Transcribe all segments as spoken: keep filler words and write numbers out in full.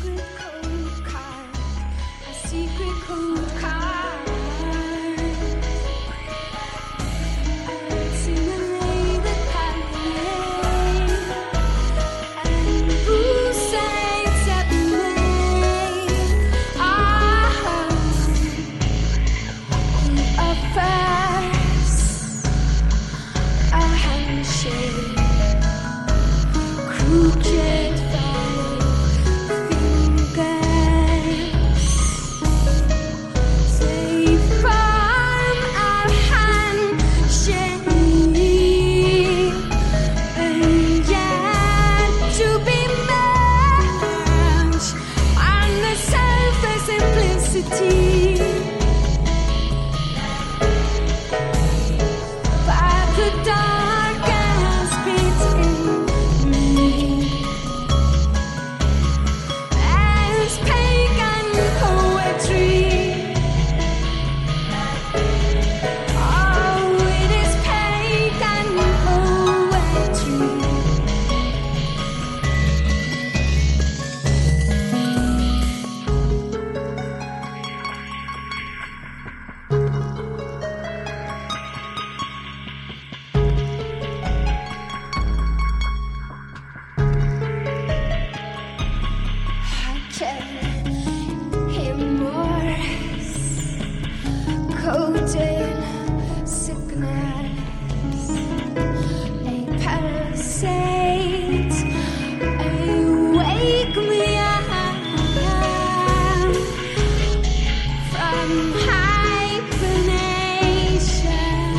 secret code card, a secret code card. I'd sing a lay the cabaret, and who sang seven way? Ah, a first, a handshake, crooked five fingers, safe from our handshake, and yet to be matched on the surface simplicity. But the darkest beats in me as pagan poetry. Oh, it is pagan poetry. Remorse, coated sickness, a parasite, awake me up from hibernation,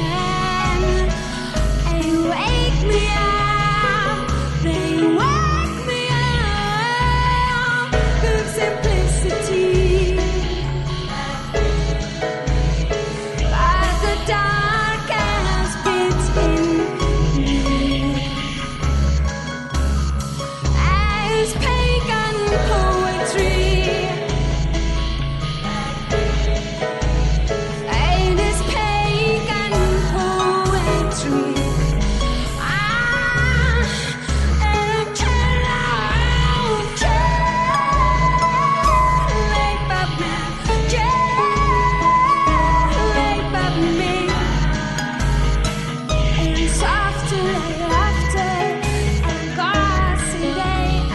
awake me up, they wake me up of simplicity. But the darkest bits in me as pagan poetry. It is pagan poetry. Ah, and can't lay but me, lay but me, and softer laughter and glossy day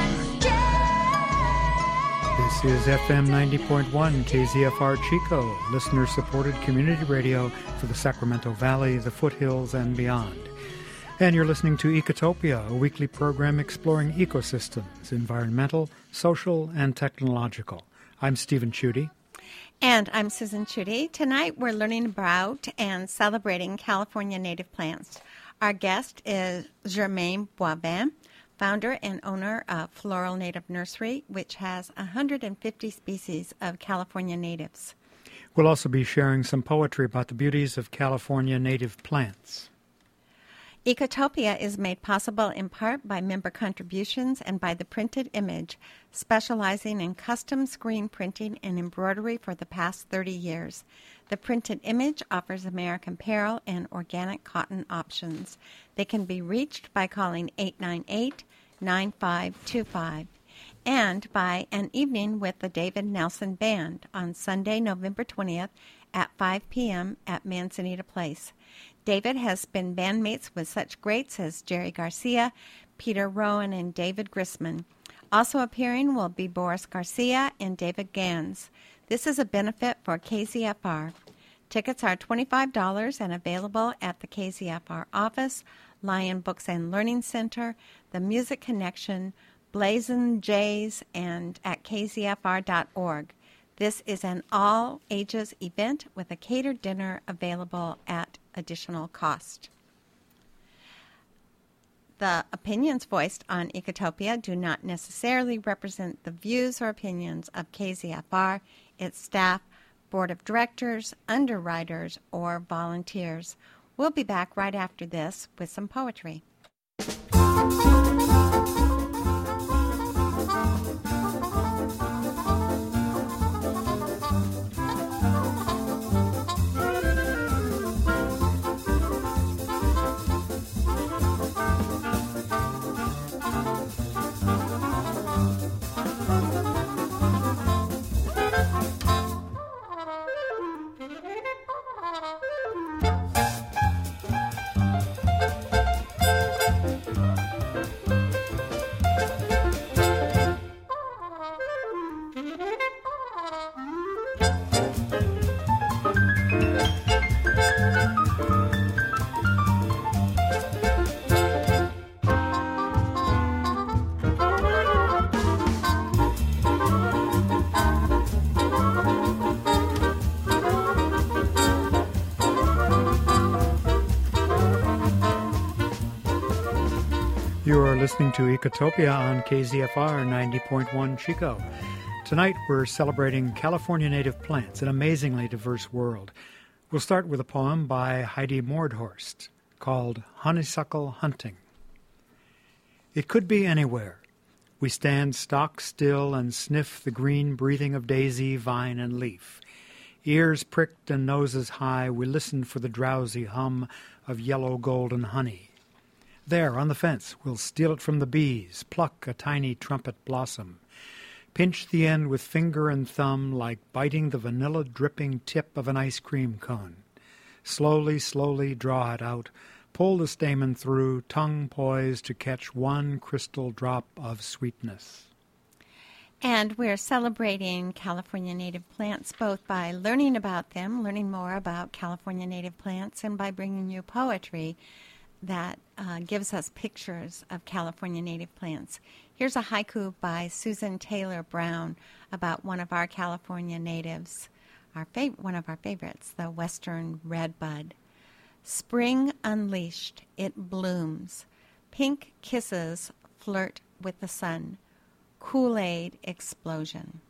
and This is F M ninety point one K Z F R Chico, listener-supported community radio for the Sacramento Valley, the foothills, and beyond. And you're listening to Ecotopia, a weekly program exploring ecosystems, environmental, social, and technological. I'm Stephen Chudy. And I'm Susan Chudy. Tonight we're learning about and celebrating California native plants. Our guest is Germaine Boivin, founder and owner of Floral Native Nursery, which has one hundred fifty species of California natives. We'll also be sharing some poetry about the beauties of California native plants. Ecotopia is made possible in part by member contributions and by The Printed Image, specializing in custom screen printing and embroidery for the past thirty years. The Printed Image offers American apparel and organic cotton options. They can be reached by calling eight nine eight, nine five two five and by an evening with the David Nelson Band on Sunday, November twentieth at five p.m. at Manzanita Place. David has been bandmates with such greats as Jerry Garcia, Peter Rowan, and David Grisman. Also appearing will be Boris Garcia and David Gans. This is a benefit for K Z F R. Tickets are twenty-five dollars and available at the K Z F R office, Lion Books and Learning Center, the Music Connection, Blazin' Jays, and at k z f r dot org. This is an all-ages event with a catered dinner available at additional cost. The opinions voiced on Ecotopia do not necessarily represent the views or opinions of K Z F R, its staff, board of directors, underwriters, or volunteers. We'll be back right after this with some poetry. You are listening to Ecotopia on K Z F R ninety point one Chico. Tonight we're celebrating California native plants, an amazingly diverse world. We'll start with a poem by Heidi Mordhorst called Honeysuckle Hunting. It could be anywhere. We stand stock still and sniff the green breathing of daisy, vine, and leaf. Ears pricked and noses high, we listen for the drowsy hum of yellow golden honey. There, on the fence, we'll steal it from the bees, pluck a tiny trumpet blossom, pinch the end with finger and thumb like biting the vanilla-dripping tip of an ice cream cone. Slowly, slowly draw it out, pull the stamen through, tongue poised to catch one crystal drop of sweetness. And we're celebrating California native plants both by learning about them, learning more about California native plants, and by bringing you poetry that uh, gives us pictures of California native plants. Here's a haiku by Susan Taylor Brown about one of our California natives, our fav- one of our favorites, the western redbud. Spring unleashed, it blooms. Pink kisses flirt with the sun. Kool-Aid explosion.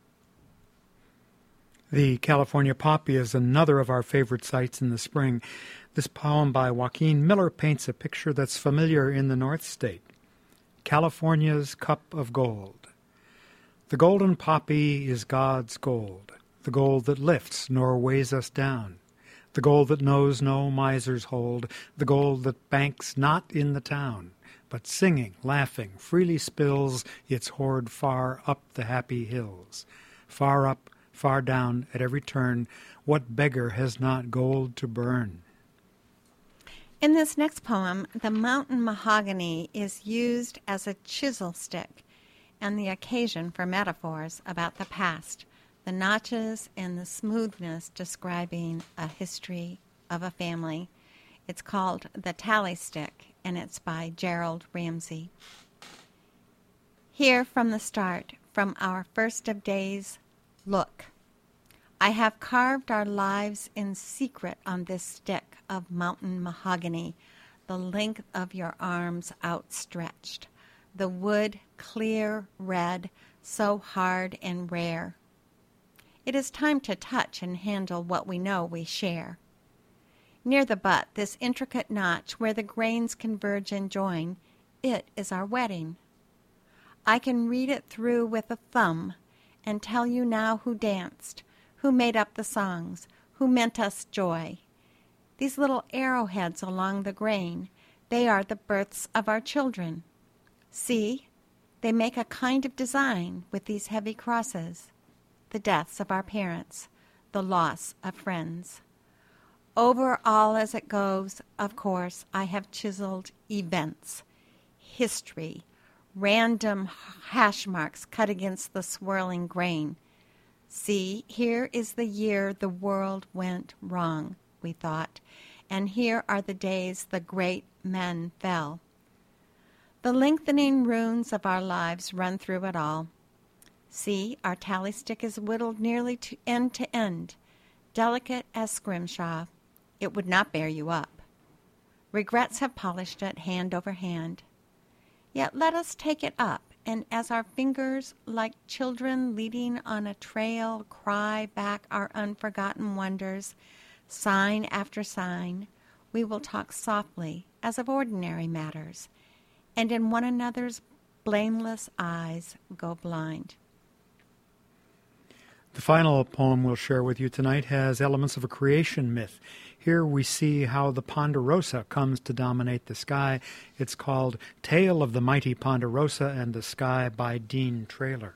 The California poppy is another of our favorite sights in the spring. This poem by Joaquin Miller paints a picture that's familiar in the North State. California's cup of gold. The golden poppy is God's gold, the gold that lifts nor weighs us down, the gold that knows no miser's hold, the gold that banks not in the town, but singing, laughing, freely spills its hoard far up the happy hills. Far up, far down, at every turn, what beggar has not gold to burn? In this next poem, the mountain mahogany is used as a chisel stick and the occasion for metaphors about the past, the notches and the smoothness describing a history of a family. It's called The Tally Stick, and it's by Gerald Ramsey. Here from the start, from our first of days, look. I have carved our lives in secret on this stick of mountain mahogany, the length of your arms outstretched, the wood clear red, so hard and rare. It is time to touch and handle what we know we share. Near the butt, this intricate notch where the grains converge and join, it is our wedding. I can read it through with a thumb and tell you now who danced, who made up the songs, who meant us joy. These little arrowheads along the grain, they are the births of our children. See, they make a kind of design with these heavy crosses, the deaths of our parents, the loss of friends. Over all as it goes, of course, I have chiseled events, history, random hash marks cut against the swirling grain. See, here is the year the world went wrong, we thought, and here are the days the great men fell. The lengthening runes of our lives run through it all. See, our tally stick is whittled nearly to end to end, delicate as scrimshaw. It would not bear you up. Regrets have polished it hand over hand. Yet let us take it up, and as our fingers, like children leading on a trail, cry back our unforgotten wonders, sign after sign, we will talk softly as of ordinary matters, and in one another's blameless eyes go blind. The final poem we'll share with you tonight has elements of a creation myth. Here we see how the Ponderosa comes to dominate the sky. It's called Tale of the Mighty Ponderosa and the Sky by Dean Traylor.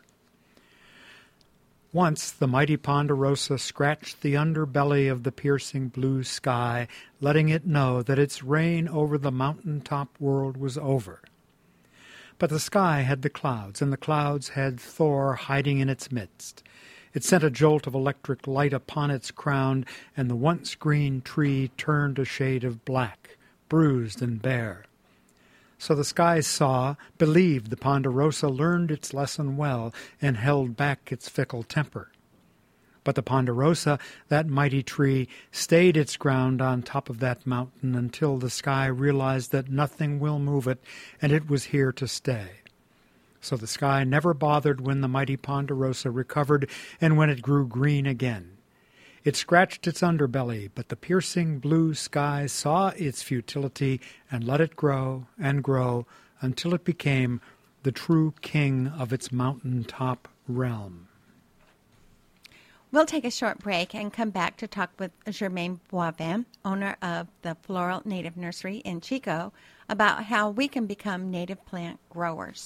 Once the mighty Ponderosa scratched the underbelly of the piercing blue sky, letting it know that its reign over the mountain-top world was over. But the sky had the clouds, and the clouds had Thor hiding in its midst. It sent a jolt of electric light upon its crown, and the once green tree turned a shade of black, bruised and bare. So the sky saw, believed the Ponderosa learned its lesson well, and held back its fickle temper. But the ponderosa, that mighty tree, stayed its ground on top of that mountain until the sky realized that nothing will move it, and it was here to stay. So the sky never bothered when the mighty ponderosa recovered and when it grew green again. It scratched its underbelly, but the piercing blue sky saw its futility and let it grow and grow until it became the true king of its mountain-top realm. We'll take a short break and come back to talk with Germaine Boivin, owner of the Floral Native Nursery in Chico, about how we can become native plant growers.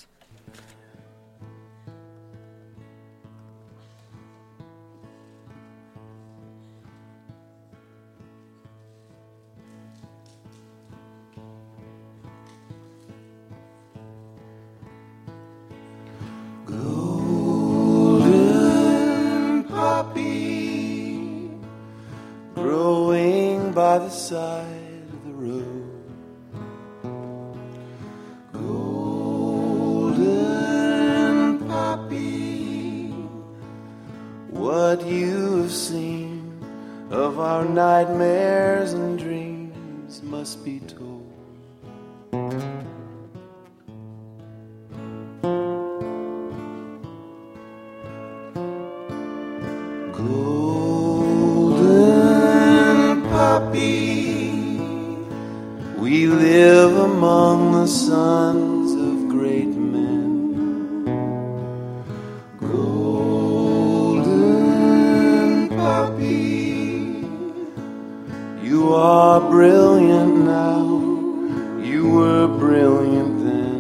By the side of the road, golden poppy, what you have seen of our nightmares and dreams must be told. We live among the sons of great men. Golden poppy, you are brilliant now, you were brilliant then.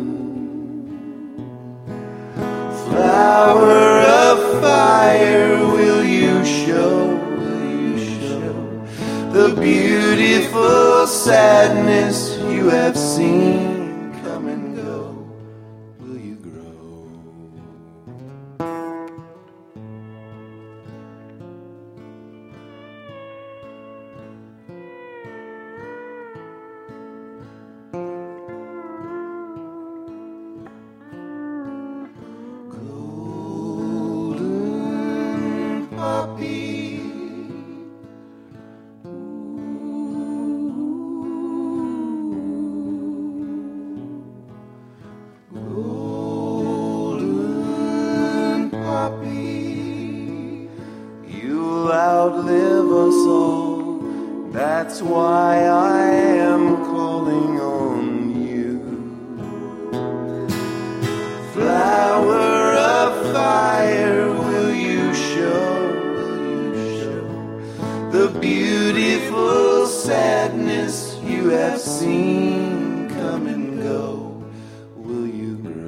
Flower of fire, will you show, will you show the beautiful sadness you have seen come and go? Will you grow? Golden poppy, outlive us all. That's why I am calling on you. Flower of fire, will you show, will you show the beautiful sadness you have seen come and go? Will you grow?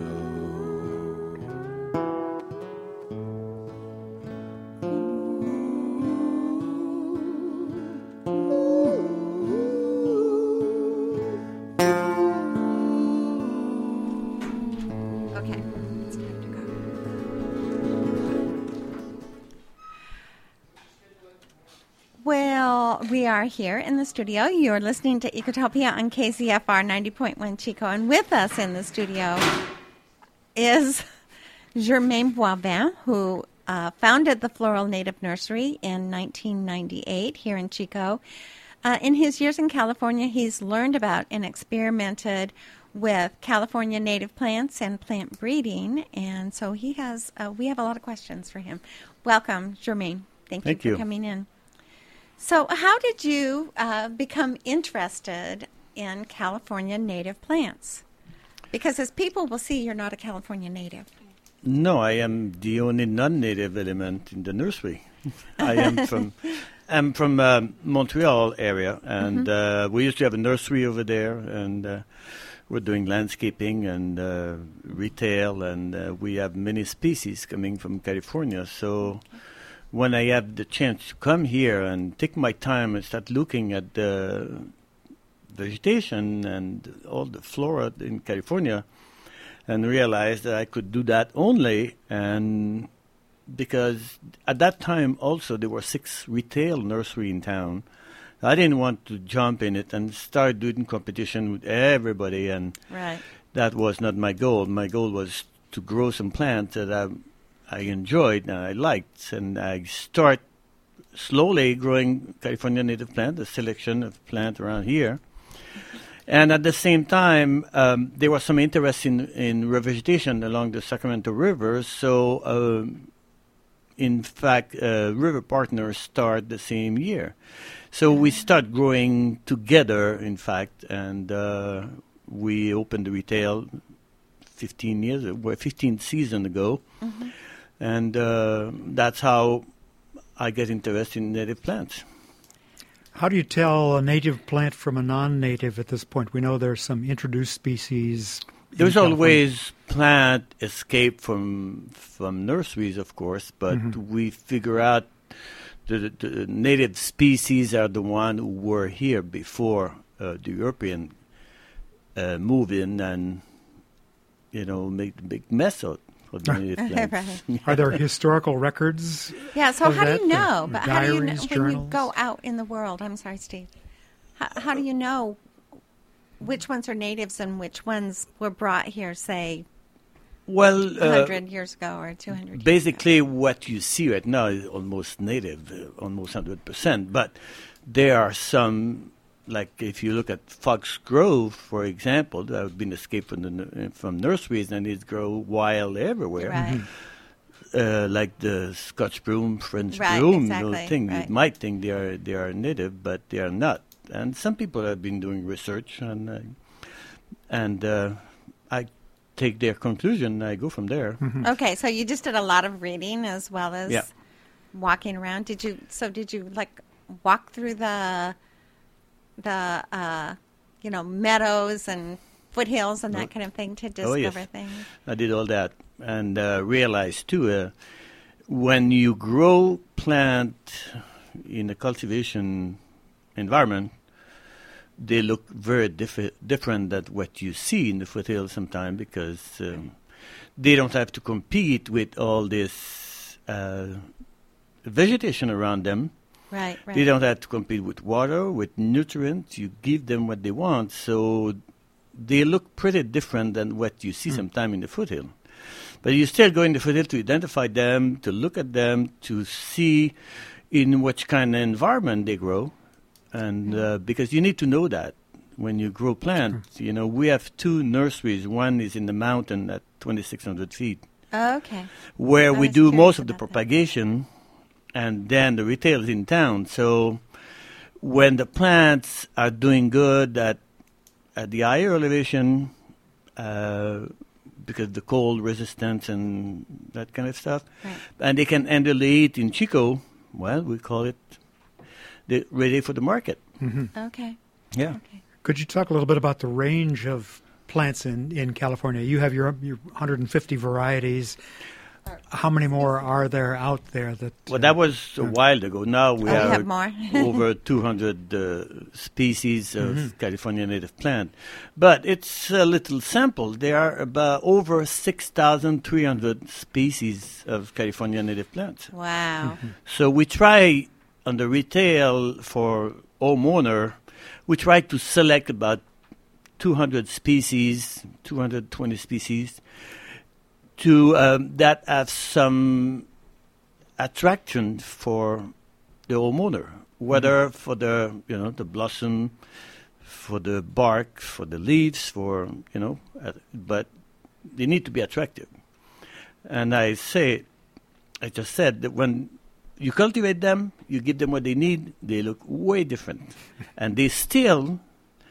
Well, we are here in the studio. You're listening to Ecotopia on K Z F R ninety point one Chico, and with us in the studio is Germaine Boivin, who uh, founded the Floral Native Nursery in nineteen ninety-eight here in Chico. Uh, in his years in California, he's learned about and experimented with California native plants and plant breeding, and so he has. Uh, we have a lot of questions for him. Welcome, Germaine. Thank, Thank you you for coming in. So how did you uh, become interested in California native plants? Because as people will see, you're not a California native. No, I am the only non-native element in the nursery. I am from I'm from uh, Montreal area, and mm-hmm. uh, we used to have a nursery over there, and uh, we're doing landscaping and uh, retail, and uh, we have many species coming from California. So okay. when I have the chance to come here and take my time and start looking at the vegetation and all the flora in California, and realized that I could do that only, and because at that time also there were six retail nursery in town. I didn't want to jump in it and start doing competition with everybody, and right. that was not my goal. My goal was to grow some plants that I, I enjoyed and I liked, and I start slowly growing California native plant, the selection of plant around here. And at the same time, um, there was some interest in, in revegetation along the Sacramento River. So, um, in fact, uh, River Partners start the same year. So we start growing together, in fact, and uh, we opened the retail fifteen years, well, fifteen seasons ago. Mm-hmm. And uh, that's how I get interested in native plants. How do you tell a native plant from a non-native at this point? We know there's some introduced species. There's always plant escape from from nurseries, of course, but mm-hmm. we figure out the, the native species are the one who were here before uh, the European uh, move in and, you know, make the big mess of of the native plants. Right. Are there historical records? Yeah, so of how that? do you know? But how do you know Diaries, when you journals? go out in the world? I'm sorry, Steve. How, how do you know which ones are natives and which ones were brought here, say, Well, one uh, hundred years ago or two hundred basically years ago? what you see right now is almost native, uh, almost one hundred percent. But there are some, like if you look at Fox Grove, for example, that have been escaped from, the, from nurseries and it grow wild everywhere. Right. Uh, like the Scotch broom, French Right, broom, exactly, those things. right. You might think they are they are native, but they are not. And some people have been doing research, and uh, and uh, I take their conclusion. I go from there. Mm-hmm. Okay, so you just did a lot of reading as well as Yeah. walking around. Did you? So did you like walk through the the uh, you know meadows and foothills and that Oh. kind of thing to Oh, yes. discover things? I did all that and uh, realized too, uh, when you grow plant in a cultivation environment, they look very diffi- different than what you see in the foothills sometimes because um, they don't have to compete with all this uh, vegetation around them. Right, right. They don't have to compete with water, with nutrients. You give them what they want, so they look pretty different than what you see mm. sometimes in the foothill. But you still go in the foothill to identify them, to look at them, to see in which kind of environment they grow. And uh, because you need to know that when you grow plants. Mm. You know, we have two nurseries. One is in the mountain at twenty-six hundred feet. Oh, okay. Where I we was do curious most of the about that. propagation, and then the retail is in town. So when the plants are doing good at at the higher elevation, uh, because the cold resistance and that kind of stuff, Right. and they can handle the heat in Chico, well, we call it the ready for the market. Mm-hmm. Okay. Yeah. Okay. Could you talk a little bit about the range of plants in, in California? You have your, your one hundred fifty varieties. How many more are there out there? That Well, uh, that was a while ago. Now we Oh, you have, have more? over two hundred uh, species of Mhm. California native plant. But it's a little sample. There are about over six thousand three hundred species of California native plants. Wow. So we try on the retail for homeowner, we try to select about two hundred species, two hundred twenty species, to um, that have some attraction for the homeowner, whether for the you know the blossom, for the bark, for the leaves, for you know, uh, but they need to be attractive. And I say, I just said that when you cultivate them, you give them what they need, they look way different, and they still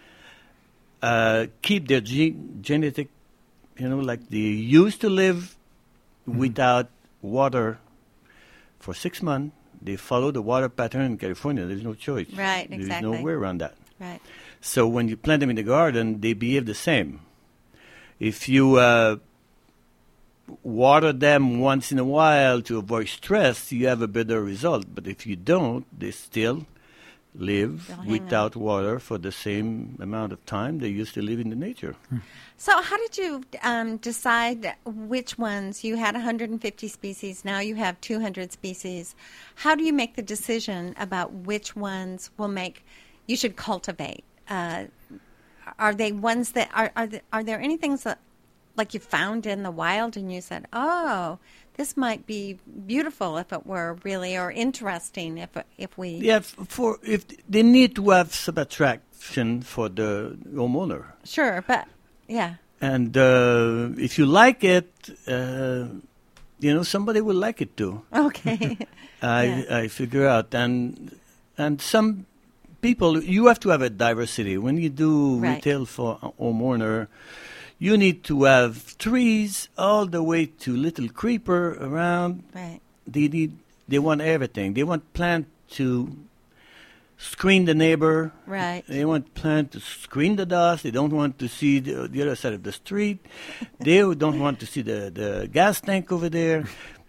uh, keep their gene- genetic. You know, like they used to live mm-hmm. without water for six months. They follow the water pattern in California. There's no choice. Right, There's exactly. no way around that. Right. So when you plant them in the garden, they behave the same. If you uh, water them once in a while to avoid stress, you have a better result. But if you don't, they still live They'll hang without water for the same amount of time they used to live in the nature. So how did you um, decide which ones? You had one hundred fifty species. Now you have two hundred species. How do you make the decision about which ones will make you should cultivate? Uh, are they ones that are are, the, are there any things that like you found in the wild and you said, oh, this might be beautiful if it were really, or interesting if if we... Yeah, for if they need to have some attraction for the homeowner. Sure, but, yeah. And uh, if you like it, uh, you know, somebody will like it too. Okay. I yeah. I figure out. And, and some people, you have to have a diversity. When you do Right. retail for a homeowner, you need to have trees all the way to little creeper around. Right. They need. They want everything. They want plant to screen the neighbor. Right. They want plant to screen the dust. They don't want to see the, the other side of the street. They don't want to see the, the gas tank over there.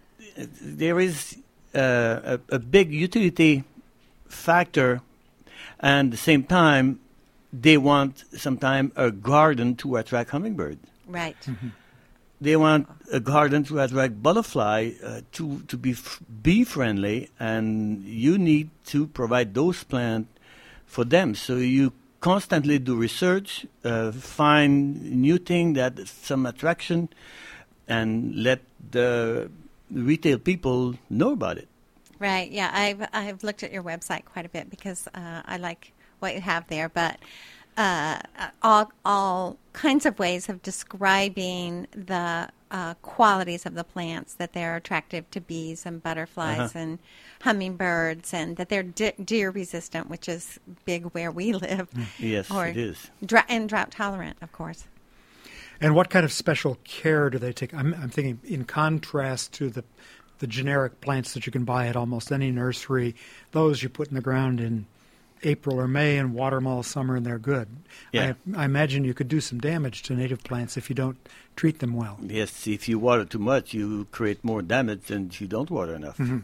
There is uh, a, a big utility factor, and at the same time, they want sometimes a garden to attract hummingbird. Right. They want a garden to attract butterfly, uh, to to be f- bee friendly, and you need to provide those plants for them. So you constantly do research, uh, find new thing that some attraction, and let the retail people know about it. Right. Yeah, I've I've looked at your website quite a bit because uh, I like what you have there, but uh, all all kinds of ways of describing the uh, qualities of the plants, that they're attractive to bees and butterflies Uh-huh. and hummingbirds, and that they're de- deer resistant, which is big where we live. Yes, Or it is. Dra- and drought tolerant, of course. And what kind of special care do they take? I'm, I'm thinking in contrast to the the generic plants that you can buy at almost any nursery, those you put in the ground in April or May and water them all summer and they're good. Yeah. I, I imagine you could do some damage to native plants if you don't treat them well. Yes, if you water too much, you create more damage than if you don't water enough. Mm-hmm.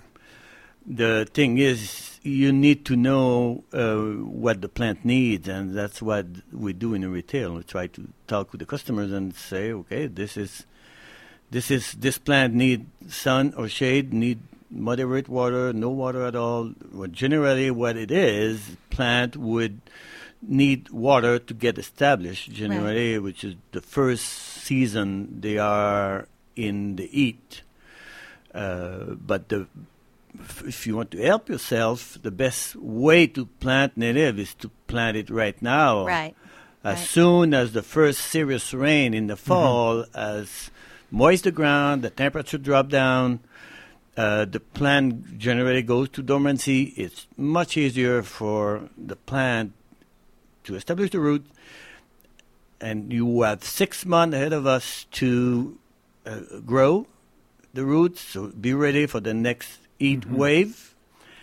The thing is, you need to know uh, what the plant needs, and that's what we do in retail. We try to talk with the customers and say, okay, this is this is this plant need sun or shade, need moderate water, no water at all. Well, generally, what it is, plant would need water to get established. Generally, right. Which is the first season they are in the heat. Uh, but the if you want to help yourself, the best way to plant native is to plant it right now. Right. As right. soon as the first serious rain in the fall mm-hmm. has moist the ground, the temperature drop down, uh, the plant generally goes to dormancy. It's much easier for the plant to establish the root, and you have six months ahead of us to uh, grow the roots, so be ready for the next heat mm-hmm. wave.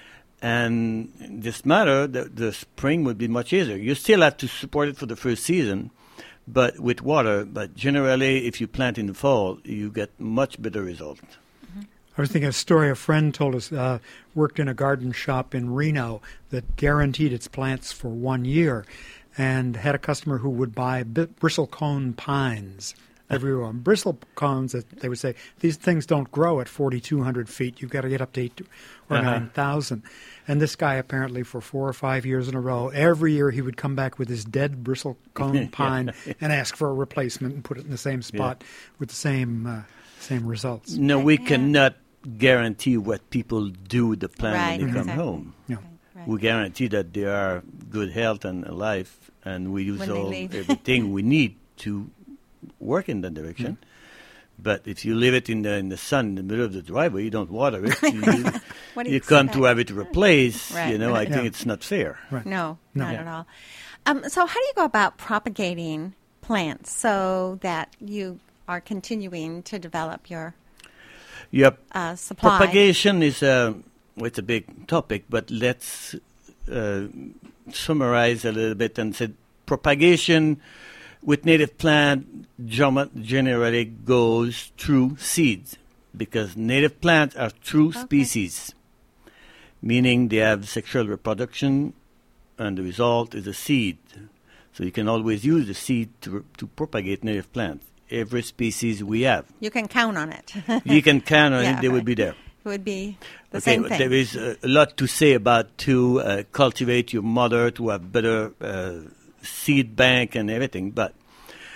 And in this matter, the, the spring would be much easier. You still have to support it for the first season, but with water. But generally, if you plant in the fall, you get much better result. Mm-hmm. I was thinking of a story a friend told us, uh, worked in a garden shop in Reno that guaranteed its plants for one year, and had a customer who would buy b- bristlecone pines. Everyone. Bristle cones, they would say, these things don't grow at forty-two hundred feet. You've got to get up to eight or uh-huh. nine thousand. And this guy, apparently, for four or five years in a row, every year he would come back with his dead bristlecone pine and ask for a replacement and put it in the same spot yeah. with the same uh, same results. No, we yeah. cannot guarantee what people do with the plant right, when they exactly. come home. Yeah. Right, right. We guarantee that they are good health and alive, and we use When all they leave. everything we need to work in that direction. Mm. But if you leave it in the in the sun in the middle of the driveway, you don't water it. You, what do you you come expect? to have it replaced. Right, You know, right. I think Yeah. it's not fair. Right. No, No. not Yeah. at all. Um, so how do you go about propagating plants so that you are continuing to develop your Yep. uh, supply? Propagation is a well, it's a big topic, but let's uh, summarize a little bit and say propagation with native plant generally goes through seeds, because native plants are true Okay. species, meaning they have sexual reproduction, and the result is a seed. So you can always use the seed to to propagate native plants. Every species we have, You can count on it. you can count on Yeah, it; they right. would be there. It would be the Okay, same but thing. there is a, a lot to say about to uh, cultivate your mother, to have better uh, seed bank and everything. But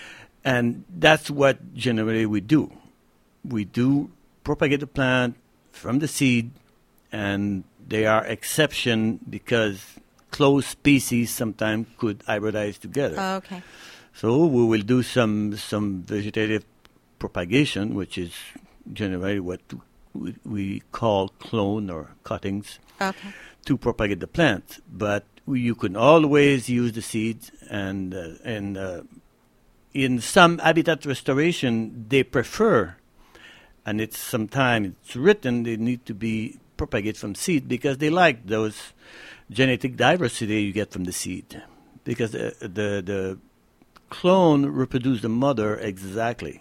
And that's what generally we do. We do propagate the plant from the seed, and they are exception because close species sometimes could hybridize together. Oh, okay. So we will do some some vegetative propagation, which is generally what we, we call clone or cuttings, Okay. to propagate the plant. But you can always use the seeds, and uh, and uh, in some habitat restoration they prefer, and it's sometimes it's written they need to be propagated from seed because they like those genetic diversity you get from the seed, because the the, the clone reproduce the mother exactly,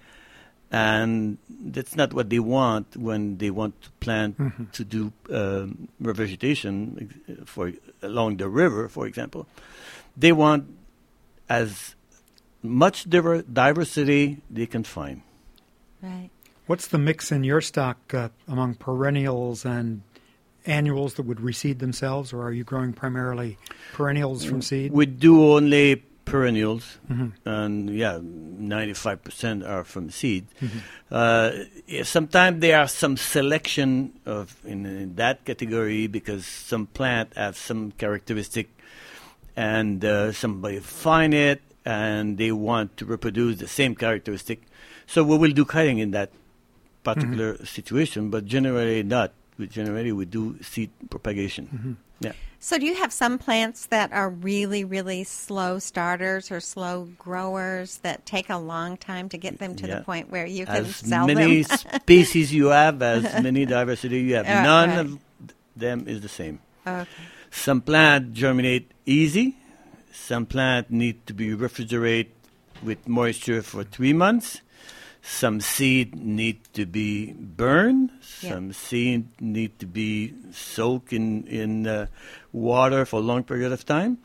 and that's not what they want when they want to plant Mm-hmm. to do um, revegetation ex- for along the river, for example. They want as much diver- diversity they can find. Right. What's the mix in your stock uh, among perennials and annuals that would reseed themselves, or are you growing primarily perennials from seed? We do only perennials, Mm-hmm. and yeah, ninety-five percent are from seed. Uh, sometimes there are some selection of in, in that category because some plant have some characteristic, and uh, somebody find it and they want to reproduce the same characteristic. So we will do cutting in that particular situation, but generally not. We generally we do seed propagation. Yeah. So do you have some plants that are really, really slow starters or slow growers that take a long time to get them to Yeah. the point where you can As sell many them? species you have, as many diversity you have. Yeah, None right. of them is the same. Okay. Some plant germinate easy. Some plant need to be refrigerated with moisture for three months. Some seed need to be burned. Yeah. Some seed need to be soaked in in uh, water for a long period of time.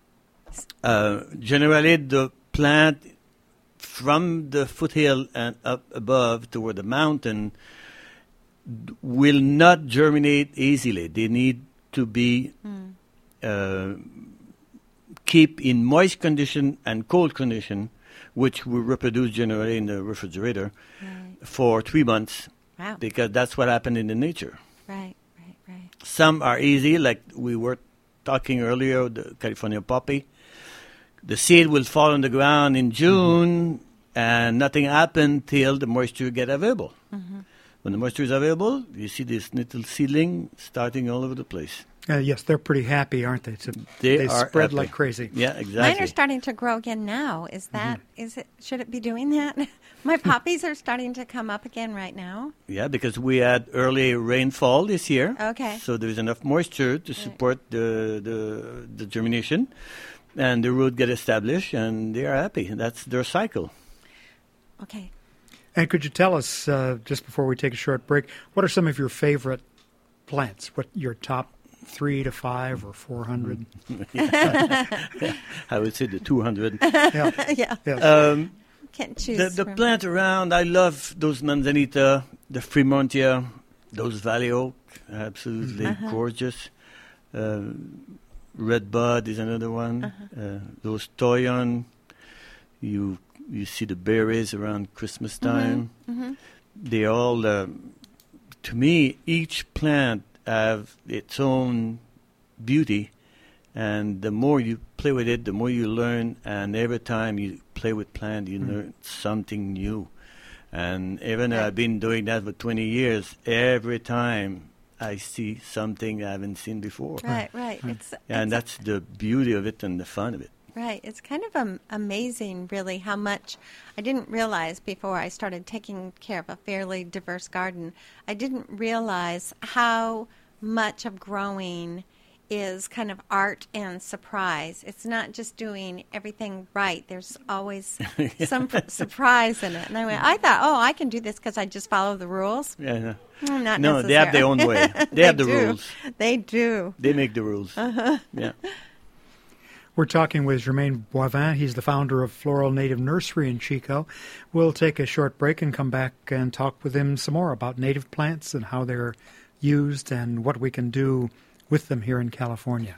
Uh, generally, the plant from the foothill and up above toward the mountain d- will not germinate easily. They need to be Mm. uh, keep in moist condition and cold condition, which we reproduce generally in the refrigerator Right. for three months, Wow. because that's what happened in the nature. Right, right, right. Some are easy, like we were talking earlier, the California poppy. The seed will fall on the ground in June, and nothing happened till the moisture get available. Mm-hmm. When the moisture is available, you see this little seedling starting all over the place. Uh, yes, they're pretty happy, aren't they? To, They they are spread happy. like crazy. Yeah, Mine exactly. are starting to grow again now. Is that is it? Should it be doing that? My poppies are starting to come up again right now. Yeah, because we had early rainfall this year. Okay. So there's enough moisture to support the, the the germination, and the root get established, and they are happy. That's their cycle. Okay. And could you tell us, uh, just before we take a short break, what are some of your favorite plants? What your top three to five or four hundred? I would say the two hundred. Yeah. Yeah. Yes. um, Can't choose. the the from- plant around, I love those manzanita, the Fremontia, those valley oak, absolutely Uh-huh. gorgeous. Uh, red bud is another one. Uh-huh. Uh, those toyon, you you see the berries around Christmas time. Mhm. They all, um, to me, each plant have its own beauty, and the more you play with it, the more you learn. And every time you play with plant, you learn something new. And even though Right. I've been doing that for twenty years, every time I see something I haven't seen before. Right, right. It's, And it's that's the beauty of it and the fun of it. right. It's kind of um, amazing, really, how much I didn't realize before I started taking care of a fairly diverse garden. I didn't realize how much of growing is kind of art and surprise. It's not just doing everything right. There's always some pr- surprise in it. And I went, I thought, oh, I can do this because I just follow the rules. Yeah, no. Mm, Not No, they have their own way. necessarily. They have the do. rules. They do. They make the rules. Uh-huh. Yeah. We're talking with Germain Boivin. He's the founder of Floral Native Nursery in Chico. We'll take a short break and come back and talk with him some more about native plants and how they're used and what we can do with them here in California.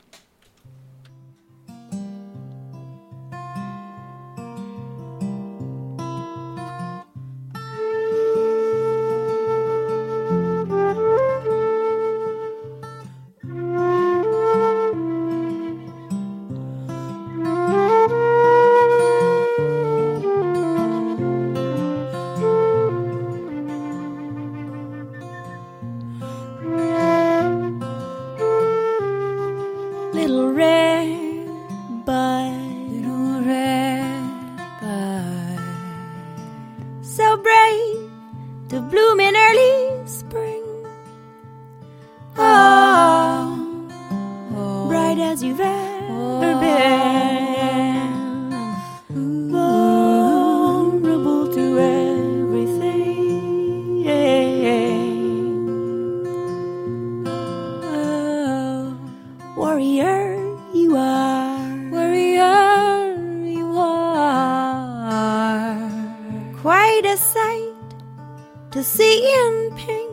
greatest sight to see in pink.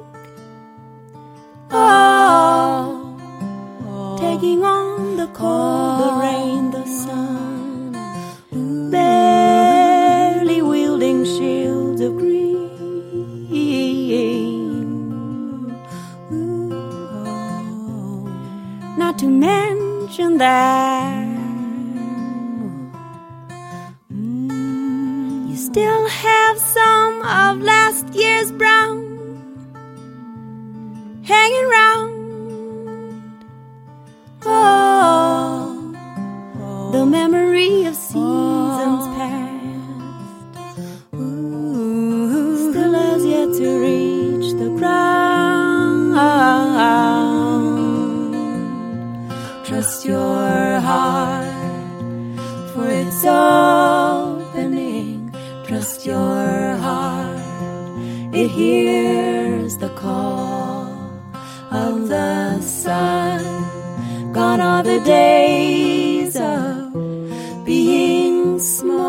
Oh, taking on the cold, the rain, the sun, barely wielding shields of green. Not to mention that mm, you still have some of last year's brown hanging round. Oh, the memory of seasons past Ooh, still has yet to reach the ground. Trust your heart, for it's opening. Trust your heart, it hears the call of the sun. Gone are the days of being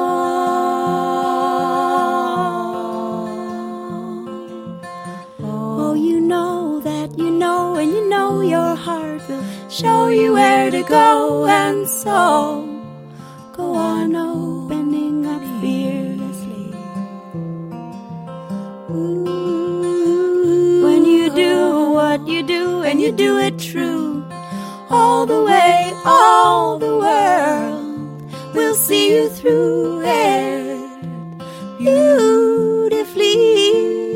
small. Oh, you know that you know, and you know your heart will show you where to go, and so go on opening up fearlessly. Ooh, when you do what you do, and you do it true, all the way, all the world will see you through it beautifully.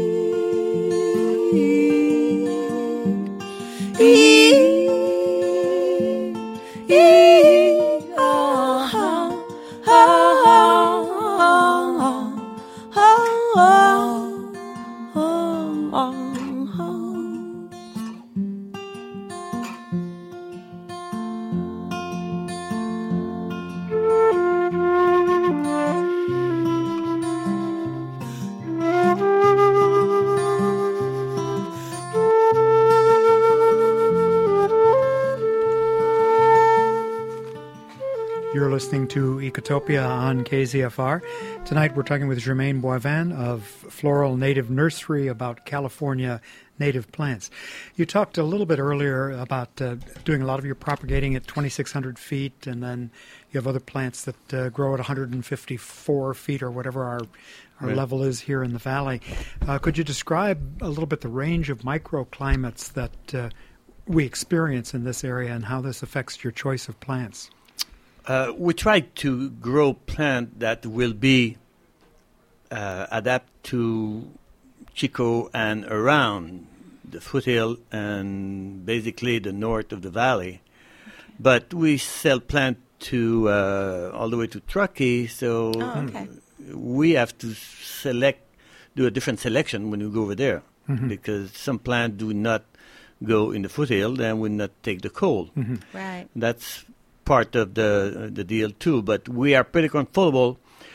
Listening to Ecotopia on K Z F R. Tonight we're talking with Germaine Boivin of Floral Native Nursery about California native plants. You talked a little bit earlier about uh, doing a lot of your propagating at twenty-six hundred feet, and then you have other plants that uh, grow at one hundred fifty-four feet or whatever our, our right. level is here in the valley. Uh, could you describe a little bit the range of microclimates that uh, we experience in this area and how this affects your choice of plants? Uh, we try to grow plants that will be uh, adapt to Chico and around the foothill and basically the north of the valley. But we sell plants to uh, all the way to Truckee, so oh, okay. we have to select, do a different selection when we go over there, mm-hmm. because some plants do not go in the foothill and will not take the cold. Mm-hmm. Right. That's part of the uh, the deal too, but we are pretty comfortable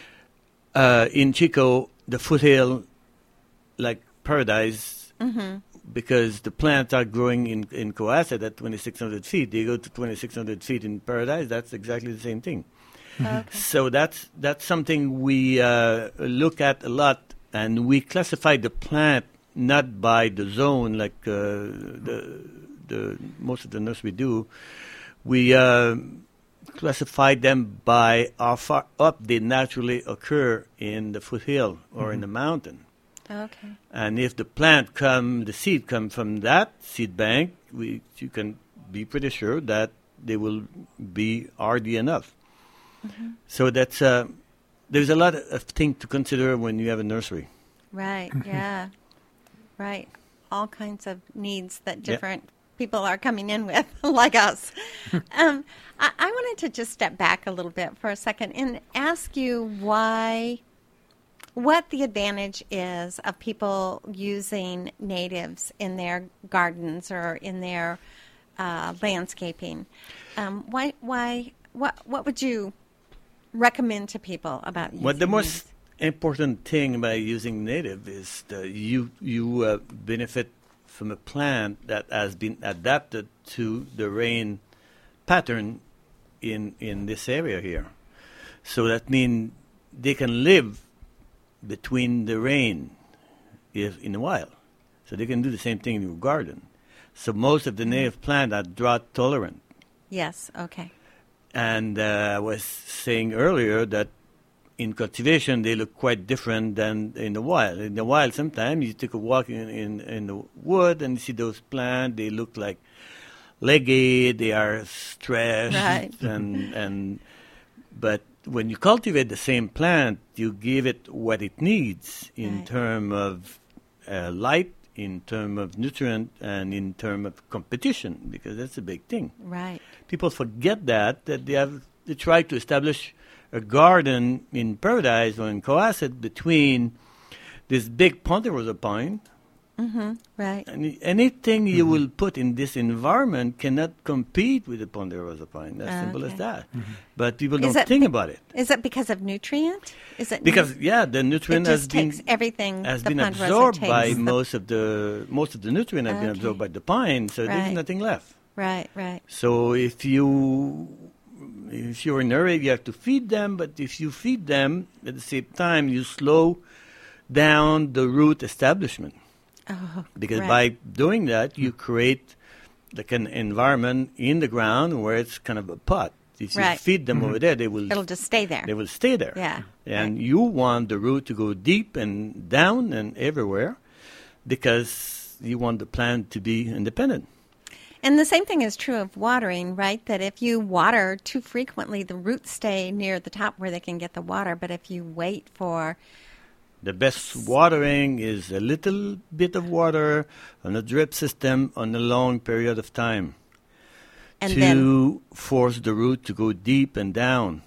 uh, in Chico, the foothill, like Paradise, mm-hmm. because the plants are growing in in Cohasset at twenty-six hundred feet. They go to twenty-six hundred feet in Paradise. That's exactly the same thing. Okay. So that's that's something we uh, look at a lot, and we classify the plant not by the zone like uh, the the most of the nursery do. We uh, classify them by how far up they naturally occur in the foothill or mm-hmm. in the mountain. Okay. And if the plant come, the seed come from that seed bank, we you can be pretty sure that they will be hardy enough. Mm-hmm. So that's uh, there's a lot of things to consider when you have a nursery. Right. Yeah. Right. All kinds of needs that different. Yeah. people are coming in with, like us. um, I, I wanted to just step back a little bit for a second and ask you why, what the advantage is of people using natives in their gardens or in their uh, landscaping. Um, why, why, what, what would you recommend to people about using Well, the most natives? important thing by using native is that you you uh, benefit from a plant that has been adapted to the rain pattern in in this area here. So that means they can live between the rain if in the wild. So they can do the same thing in your garden. So most of the native plants are drought tolerant. Yes, okay. And uh, I was saying earlier that in cultivation they look quite different than in the wild. In the wild, sometimes you take a walk in, in, in the wood and you see those plants, they look like leggy, they are stretched. Right. and and But when you cultivate the same plant, you give it what it needs in Right. terms of uh, light, in terms of nutrient, and in terms of competition, because that's a big thing. Right. People forget that, that they have they try to establish a garden in Paradise or in Cohasset between this big ponderosa pine. Mm-hmm. Right. And anything you will put in this environment cannot compete with the ponderosa pine. As simple as Okay. that. But people Is don't that think be- about it. Is it because of nutrient? Is it Because nu- yeah, the it nutrient has just been takes everything has the been ponderosa absorbed takes by the- most of the most of the nutrient has been Okay. absorbed by the pine, so Right. there's nothing left. Right, right. So if you if you're in a hurry, you have to feed them. But if you feed them at the same time, you slow down the root establishment. Oh, Because right. by doing that, you create like an environment in the ground where it's kind of a pot. If you Right. feed them over there, they will It'll just stay there. they will stay there. Yeah, And right. you want the root to go deep and down and everywhere because you want the plant to be independent. And the same thing is true of watering, right? That if you water too frequently, the roots stay near the top where they can get the water. But if you wait for, The best watering is a little bit of water on a drip system on a long period of time and to then, force the root to go deep and down.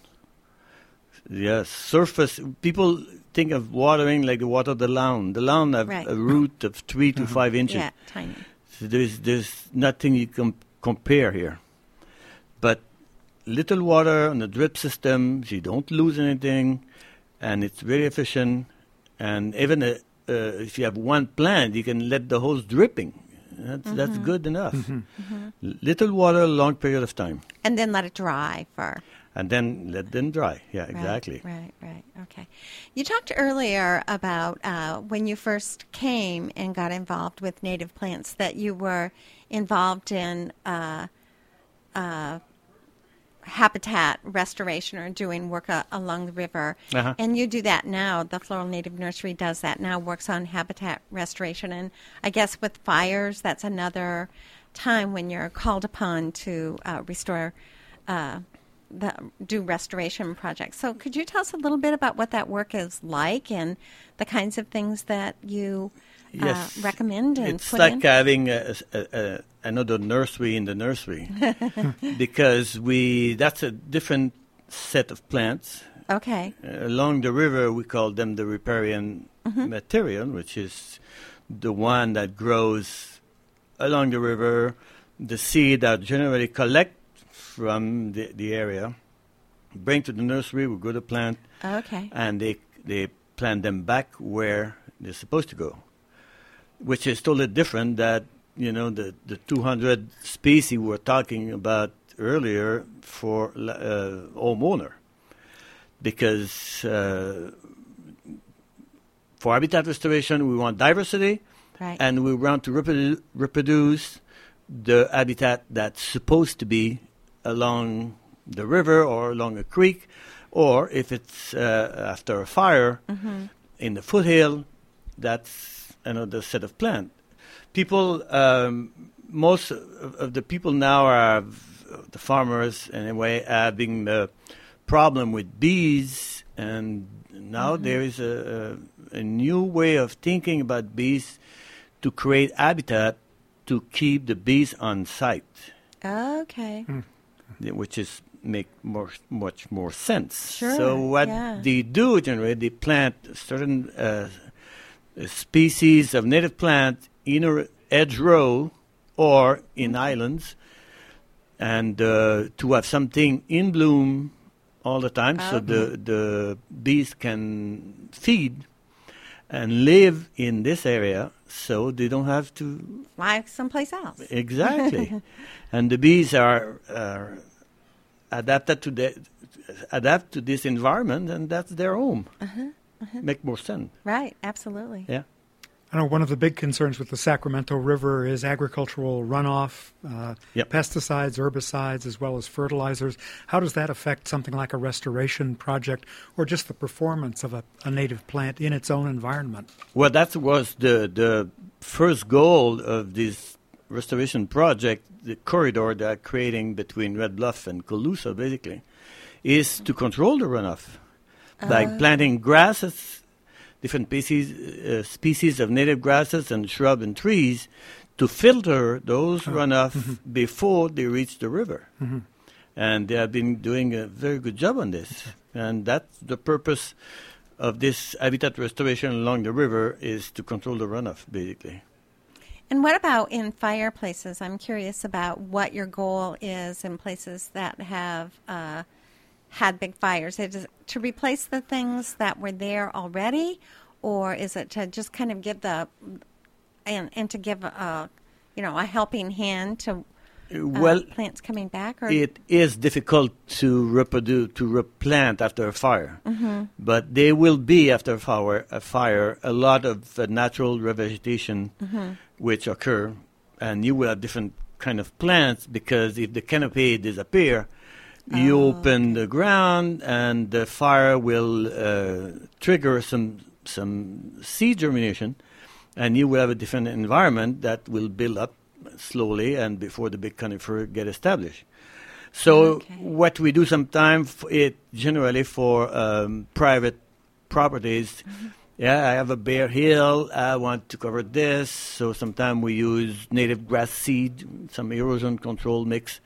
Yes, surface. People think of watering like the water the lawn. The lawn have Right. a root of three to five inches. yeah, tiny. So there's there's nothing you can compare here. But little water on the drip system, so you don't lose anything, and it's very efficient. And even uh, uh, if you have one plant, you can let the hose dripping. That's that's good enough. L- Little water, long period of time, And then let it dry for. and then let them dry. Yeah, Right, exactly. Right, right. Okay. You talked earlier about uh, when you first came and got involved with native plants that you were involved in uh, uh, habitat restoration or doing work uh, along the river. Uh-huh. And you do that now. The Floral Native Nursery does that now, works on habitat restoration. And I guess with fires, that's another time when you're called upon to uh, restore uh the, do restoration projects. So could you tell us a little bit about what that work is like and the kinds of things that you Yes. uh, recommend and It's put like in? having a, a, a, another nursery in the nursery because we that's a different set of plants. Okay. Uh, along the river, we call them the riparian material, which is the one that grows along the river. The seed are generally collect from the, the area, bring to the nursery, we grow the plant, Okay. and they they plant them back where they're supposed to go, which is totally different that, you know, the, the two hundred species we were talking about earlier for uh, homeowner. Because uh, for habitat restoration, we want diversity, Right. and we want to reprodu- reproduce the habitat that's supposed to be along the river or along a creek, or if it's uh, after a fire in the foothill, that's another set of plant. People, um, most of, of the people now are the farmers anyway, having the problem with bees, and now there is a, a, a new way of thinking about bees to create habitat to keep the bees on site, Okay. th- which is make more much more sense. Sure, So what yeah. they do generally, they plant certain uh, species of native plant in a edge row or in islands, and uh, to have something in bloom all the time, so the the bees can feed and live in this area, so they don't have to Fly someplace else. exactly. And the bees are, are adapted to the adapt to this environment, and that's their home. Uh-huh. make more sense. Right, absolutely. Yeah. I know one of the big concerns with the Sacramento River is agricultural runoff, uh, Yep. pesticides, herbicides, as well as fertilizers. How does that affect something like a restoration project or just the performance of a, a native plant in its own environment? Well, that was the the first goal of this restoration project, the corridor they're creating between Red Bluff and Colusa, basically, is to control the runoff by planting grasses, different species, uh, species of native grasses and shrub and trees to filter those runoff Mm-hmm. before they reach the river. Mm-hmm. And they have been doing a very good job on this. And that's the purpose of this habitat restoration along the river, is to control the runoff, basically. And what about in fireplaces? I'm curious about what your goal is in places that have uh, had big fires. Is it to replace the things that were there already, or is it to just kind of give the and and to give a you know a helping hand to uh, Well, plants coming back? Or it is difficult to reproduce, to replant after a fire. Mm-hmm. But there will be, after a fire, a, fire, a lot of uh, natural revegetation Mm-hmm. which occur, and you will have different kind of plants, because if the canopy disappear, you Oh, open the ground and the fire will uh, trigger some some seed germination, and you will have a different environment that will build up slowly and before the big conifer get established. So Okay. what we do sometimes, it generally for um, private properties, yeah, I have a bare hill, I want to cover this, so sometimes we use native grass seed, some erosion control mix,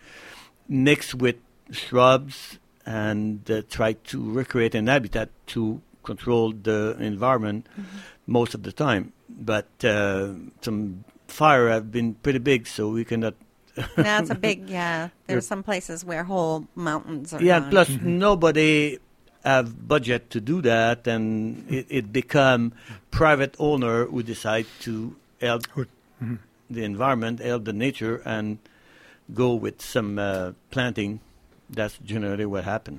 mix with shrubs, and uh, try to recreate an habitat to control the environment most of the time. But uh, some fire have been pretty big, so we cannot. That's a big, yeah. There's some places where whole mountains are Yeah, gone. plus nobody have budget to do that, and it, it become private owner who decide to help Who- mhm. the environment, help the nature, and go with some uh, planting. That's generally what happened.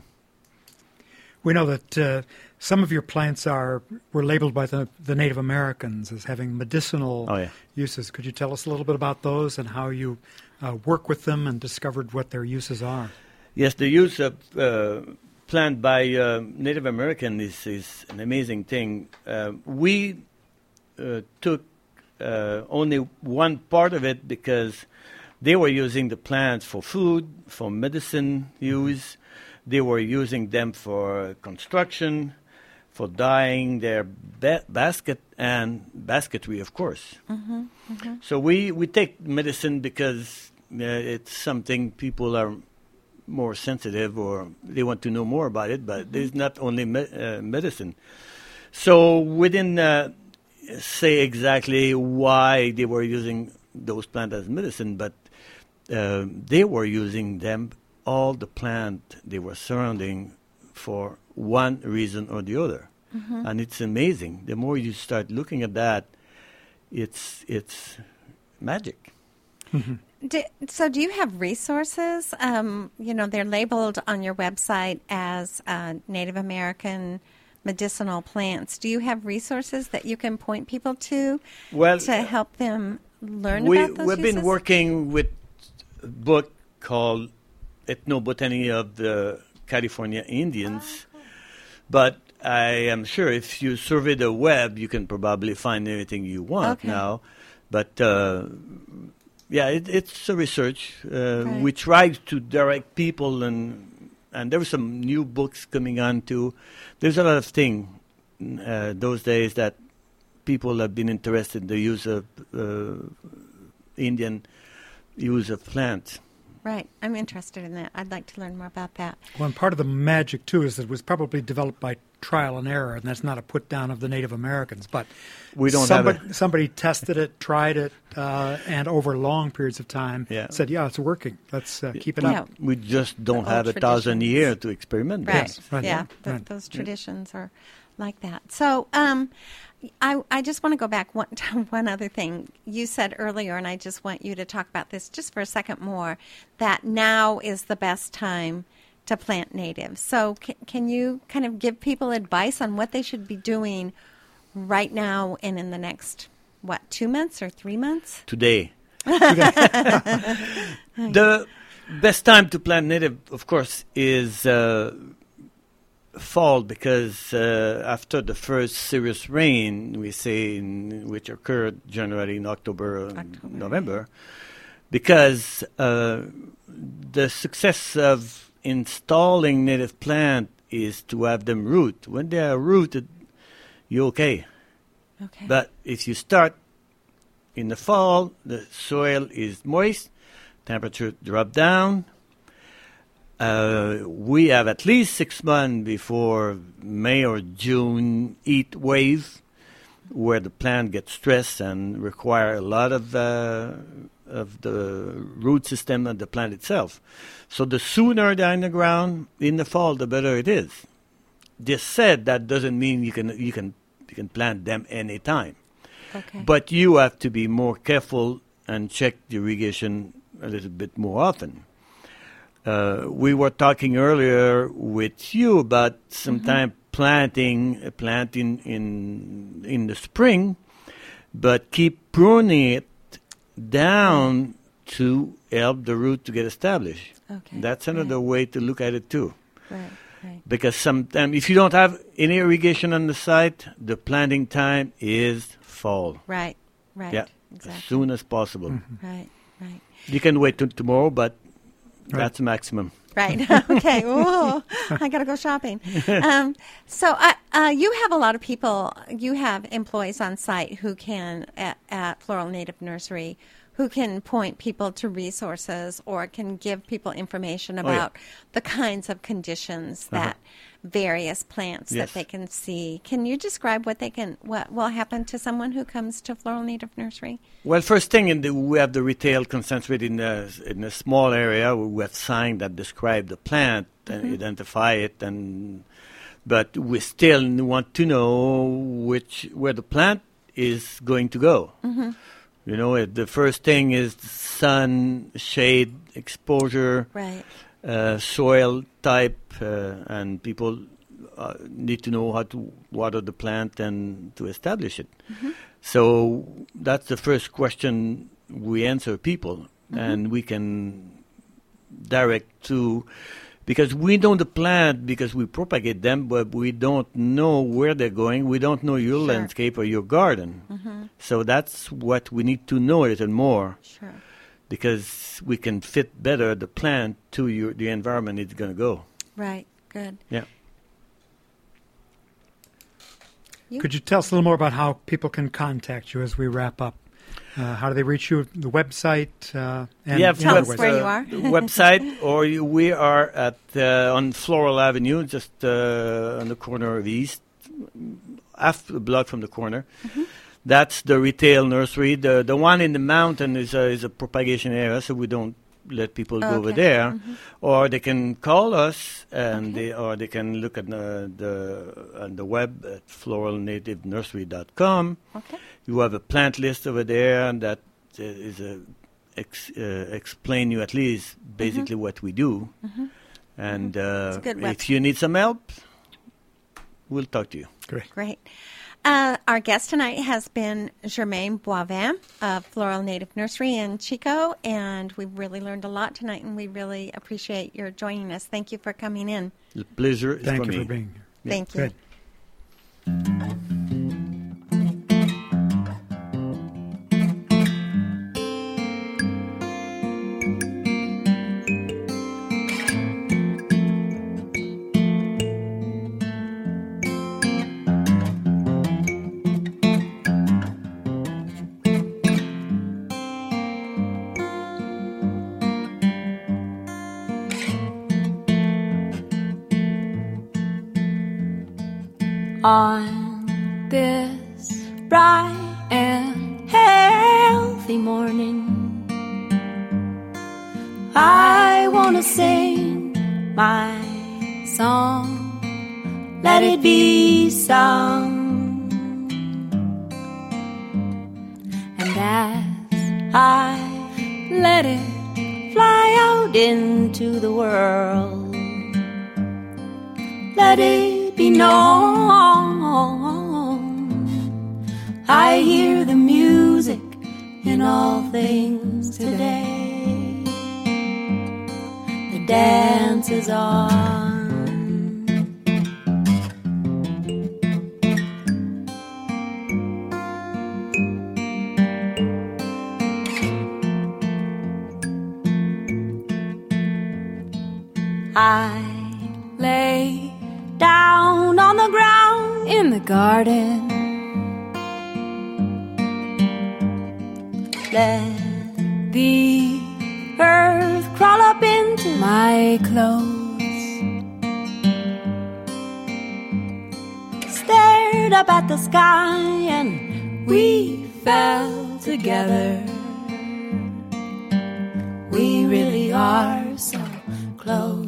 We know that uh, some of your plants are were labeled by the, the Native Americans as having medicinal Oh, yeah. uses. Could you tell us a little bit about those and how you uh, work with them and discovered what their uses are? Yes, the use of uh, plant by uh, Native American is, is an amazing thing. Uh, we uh, took uh, only one part of it because they were using the plants for food, for medicine use. They were using them for construction, for dyeing their ba- basket and basketry, of course. Mm-hmm, mm-hmm. So we, we take medicine because uh, it's something people are more sensitive or they want to know more about it, but Mm-hmm. there's not only me- uh, medicine. So we didn't uh, say exactly why they were using those plants as medicine, but uh, they were using them, all the plant they were surrounding, for one reason or the other. Mm-hmm. And it's amazing. The more you start looking at that, it's it's magic. Do, so do you have resources? Um, you know, they're labeled on your website as uh, Native American medicinal plants. Do you have resources that you can point people to Well, to help them learn we, about those we've uses? been working with a book called Ethnobotany of the California Indians, but I am sure if you survey the web, you can probably find everything you want Okay. now. But uh, yeah, it, it's a research. Uh, Right. We try to direct people, and and there were some new books coming on too. There's a lot of things uh, those days that people have been interested in the use of uh, Indian use of plants. Right. I'm interested in that. I'd like to learn more about that. Well, and part of the magic, too, is that it was probably developed by trial and error, and that's not a put-down of the Native Americans. But We don't somebody, have somebody tested it, tried it, uh, and over long periods of time Yeah. said, yeah, it's working. Let's uh, keep it Yeah. up. We just don't The have a old thousand traditions. years to experiment with. Right. Yes, right, Yeah. right, th- right. Those traditions are like that. So um, I, I just want to go back one, to one other thing. You said earlier, and I just want you to talk about this just for a second more, that now is the best time to plant native. So c- can you kind of give people advice on what they should be doing right now and in the next, what, two months or three months? Today. The best time to plant native, of course, is uh, fall, because uh, after the first serious rain, we say, in, which occurred generally in October and October. November, because uh, the success of installing native plant is to have them root. When they are rooted, you're okay. Okay. But if you start in the fall, the soil is moist, temperature drop down. Uh, we have at least six months before May or June heat wave, where the plant gets stressed and require a lot of uh, of the root system of the plant itself. So the sooner they're in the ground in the fall, the better it is. This said, that doesn't mean you can you can you can plant them anytime. Okay. But you have to be more careful and check the irrigation a little bit more often. Uh, we were talking earlier with you about sometime mm-hmm. planting uh, planting in in the spring, but keep pruning it down to help the root to get established. Okay. That's another right. way to look at it too. Right. Right. Because sometimes if you don't have any irrigation on the site, the planting time is fall. Right. Right. Yeah, Exactly. as soon as possible. Mm-hmm. Right. Right. You can wait till tomorrow, but Right. that's maximum. Right. Okay. Ooh, I got to go shopping. Um, so uh, uh, you have a lot of people, you have employees on site who can, at, at Floral Native Nursery, who can point people to resources or can give people information about oh, yeah. the kinds of conditions Uh-huh. that various plants Yes. that they can see. Can you describe what they can, what will happen to someone who comes to Floral Native Nursery? Well, first thing, in the, we have the retail concentrated in a, in a small area. We have signs that describe the plant and Mm-hmm. identify it, and but we still want to know which where the plant is going to go. Mm-hmm. You know, it, the first thing is sun, shade, exposure, Right. uh, soil type, uh, and people uh, need to know how to water the plant and to establish it. Mm-hmm. So that's the first question we answer people, Mm-hmm. and we can direct to, because we know the plant because we propagate them, but we don't know where they're going. We don't know your Sure. landscape or your garden. Mm-hmm. So that's what we need to know a little more, Sure. because we can fit better the plant to your, the environment it's going to go. Right. Good. Yeah. You? Could you tell us a little more about how people can contact you as we wrap up? Uh, how do they reach you? The website? Uh, and Yeah, Tell and us other where ways. you are. website, or you, we are at uh, on Floral Avenue, just uh, on the corner of East, half a block from the corner. Mm-hmm. That's the retail nursery. The the one in the mountain is a, is a propagation area, so we don't let people go over Okay. there. Mhm. Or they can call us, and Okay. they or they can look at the the on the web at floral native nursery dot com. Okay. You have a plant list over there, and that uh, is a ex, uh, explain you at least basically what we do. Mhm. And It's uh, a good if website. you need some help, we'll talk to you. Great. Great. Uh, our guest tonight has been Germaine Boivin of Floral Native Nursery in Chico, and we've really learned a lot tonight, and we really appreciate your joining us. Thank you for coming in. The pleasure is Thank for you me. for being here. Thank you. Good. On this bright and healthy morning, I want to sing my song, let it be sung. And as I let it fly out into the world, let it be known. I hear the music in all things today. The dance is on. I lay down on the ground in the garden. Let the earth crawl up into my clothes. Stared up at the sky and we fell together. We really are so close.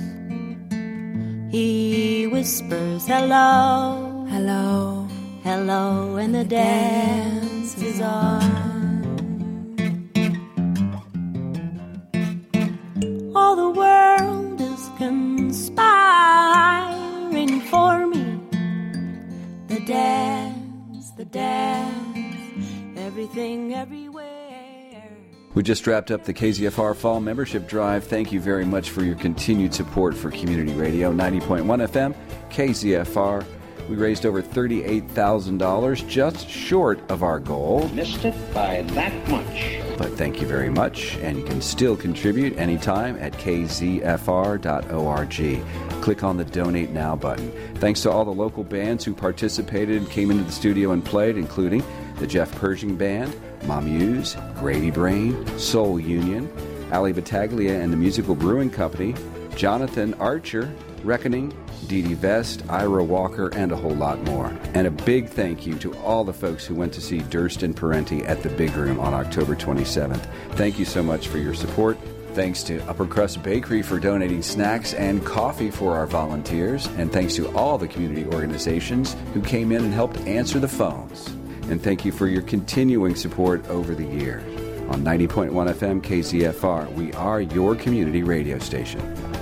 He whispers hello, hello, hello, and the dance is on. All the world is conspiring for me. The dance, the dance, everything, everywhere. We just wrapped up the K Z F R Fall Membership Drive. Thank you very much for your continued support for Community Radio. ninety point one F M, K Z F R. We raised over thirty-eight thousand dollars, just short of our goal. Missed it by that much. But thank you very much, and you can still contribute anytime at k z f r dot org. Click on the Donate Now button. Thanks to all the local bands who participated, came into the studio and played, including the Jeff Pershing Band, Mamuse, Grady Brain, Soul Union, Ali Battaglia and the Musical Brewing Company, Jonathan Archer, Reckoning, Dee Dee Vest, Ira Walker, and a whole lot more. And a big thank you to all the folks who went to see Durst and Parenti at the Big Room on October twenty-seventh. Thank you so much for your support. Thanks to Upper Crust Bakery for donating snacks and coffee for our volunteers. And thanks to all the community organizations who came in and helped answer the phones. And thank you for your continuing support over the years. On ninety point one F M K Z F R, we are your community radio station.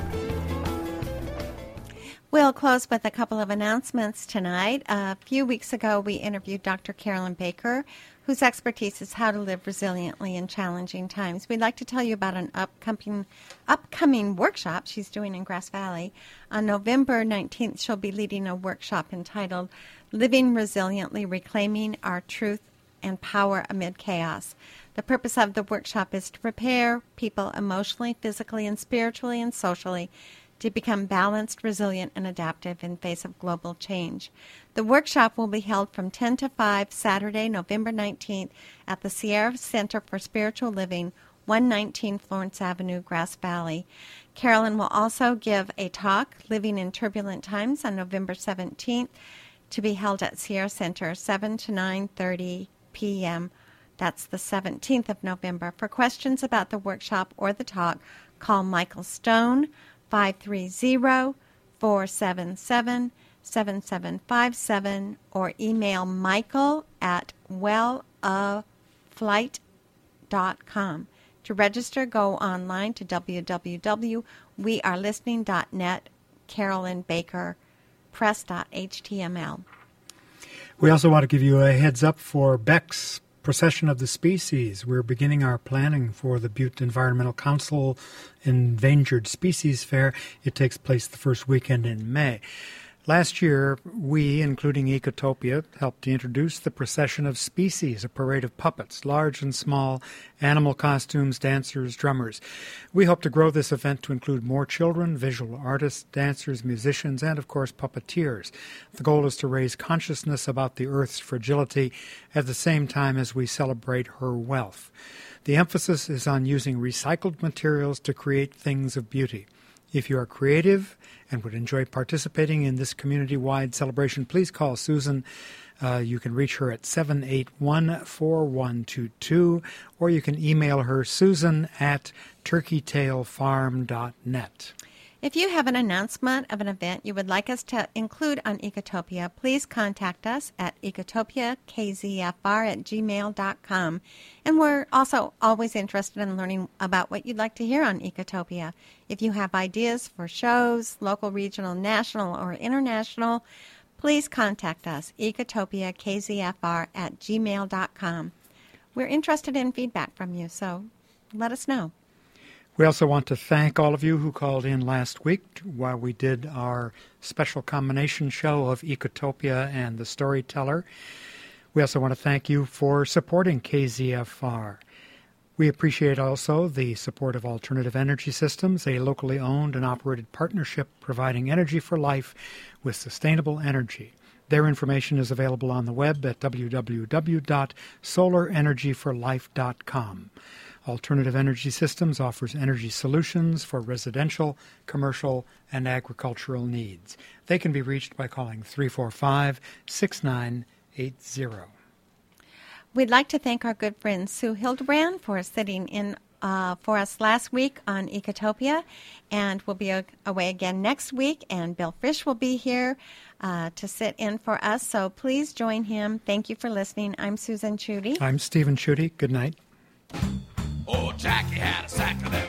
We'll close with a couple of announcements tonight. A few weeks ago, we interviewed Doctor Carolyn Baker, whose expertise is how to live resiliently in challenging times. We'd like to tell you about an upcoming upcoming workshop she's doing in Grass Valley. On November nineteenth, she'll be leading a workshop entitled Living Resiliently, Reclaiming Our Truth and Power Amid Chaos. The purpose of the workshop is to prepare people emotionally, physically, and spiritually and socially to become balanced, resilient, and adaptive in face of global change. The workshop will be held from ten to five Saturday, November nineteenth at the Sierra Center for Spiritual Living, one nineteen Florence Avenue, Grass Valley. Carolyn will also give a talk, Living in Turbulent Times, on November seventeenth, to be held at Sierra Center, seven to nine thirty p.m. That's the seventeenth of November. For questions about the workshop or the talk, call Michael Stone, five three zero, four seven seven, seven seven five seven, or email michael at welloflight dot com. To register, go online to w w w dot we are listening dot net, Carolyn Baker, press dot h t m l. We also want to give you a heads up for Beck's Procession of the Species. We're beginning our planning for the Butte Environmental Council Endangered Species Fair. It takes place the first weekend in May. Last year, we, including Ecotopia, helped to introduce the Procession of Species, a parade of puppets, large and small, animal costumes, dancers, drummers. We hope to grow this event to include more children, visual artists, dancers, musicians, and, of course, puppeteers. The goal is to raise consciousness about the Earth's fragility at the same time as we celebrate her wealth. The emphasis is on using recycled materials to create things of beauty. If you are creative and would enjoy participating in this community-wide celebration, please call Susan. Uh, you can reach her at seven eight one, four one two two, or you can email her, susan at turkeytailfarm dot net. If you have an announcement of an event you would like us to include on Ecotopia, please contact us at ecotopia k z f r at gmail dot com. And we're also always interested in learning about what you'd like to hear on Ecotopia. If you have ideas for shows, local, regional, national, or international, please contact us, ecotopia k z f r at gmail dot com. We're interested in feedback from you, so let us know. We also want to thank all of you who called in last week while we did our special combination show of Ecotopia and The Storyteller. We also want to thank you for supporting K Z F R. We appreciate also the support of Alternative Energy Systems, a locally owned and operated partnership providing energy for life with sustainable energy. Their information is available on the web at w w w dot solar energy for life dot com. Alternative Energy Systems offers energy solutions for residential, commercial, and agricultural needs. They can be reached by calling three four five, six nine eight zero. We'd like to thank our good friend Sue Hildebrand for sitting in uh, for us last week on Ecotopia, and we'll be a- away again next week, and Bill Fish will be here uh, to sit in for us, so please join him. Thank you for listening. I'm Susan Chudy. I'm Stephen Chudy. Good night. Oh, Jackie had a sack of them